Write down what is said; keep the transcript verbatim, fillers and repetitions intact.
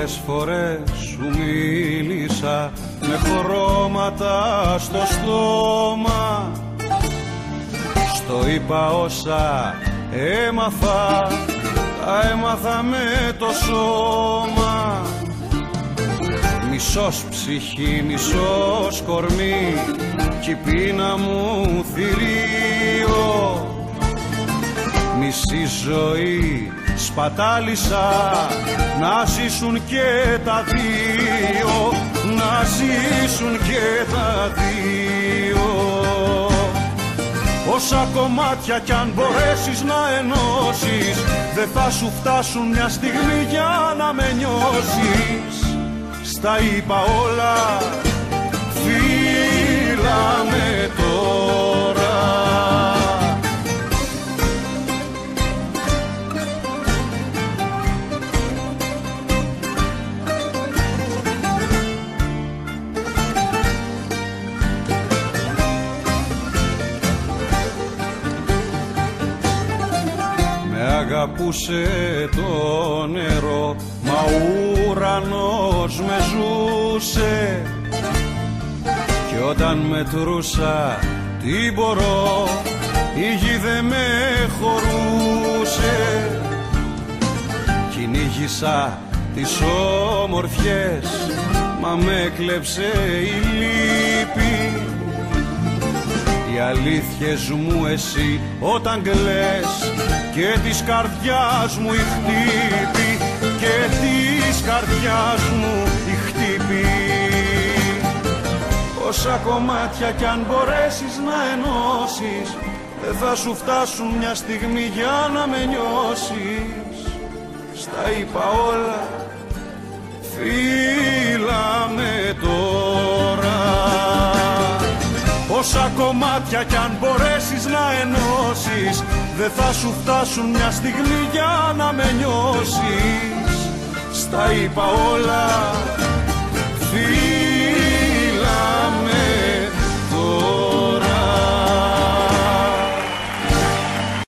Πολλές φορές σου μίλησα με χρώματα στο στόμα. Στο είπα όσα έμαθα, τα έμαθα με το σώμα. Μισός ψυχή, μισός κορμί κι η πείνα μου θηρίο. Μισή ζωή σπατάλησα να ζήσουν και τα δύο, να ζήσουν και τα δύο. Όσα κομμάτια κι αν μπορέσεις να ενώσεις, δεν θα σου φτάσουν μια στιγμή για να με νιώσεις. Στα είπα όλα, φύλα με τώρα. Αγαπούσε το νερό, μα ο ουρανός με ζούσε. Κι όταν μετρούσα τι μπορώ, η γη δε με χωρούσε. Κυνήγησα τις όμορφιες, μα με κλέψε η λύπη. Οι αλήθειες μου εσύ όταν κλαις, και της καρδιάς μου η χτύπη, και της καρδιάς μου η χτύπη. Όσα κομμάτια κι αν μπορέσεις να ενώσεις, δεν θα σου φτάσουν μια στιγμή για να με νιώσεις. Στα είπα όλα, φύλα με τώρα. Όσα κομμάτια κι αν μπορέσεις να ενώσεις, δεν θα σου φτάσουν μια στιγμή για να με νιώσεις. Στα είπα όλα, φύλα.